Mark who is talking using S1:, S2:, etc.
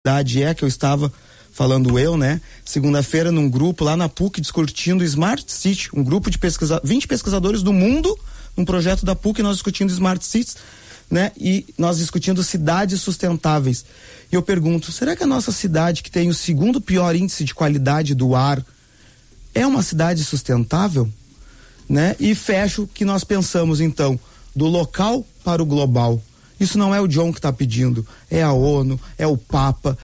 S1: que eu estava falando segunda-feira num grupo lá na PUC discutindo Smart City, um grupo de 20 pesquisadores do mundo, um projeto da PUC, nós discutindo Smart Cities, e nós discutindo cidades sustentáveis. E eu pergunto, será que a nossa cidade, que tem o segundo pior índice de qualidade do ar, é uma cidade sustentável? E fecho que nós pensamos, então, do local para o global. Isso não é o John que está pedindo, é a ONU, é o Papa,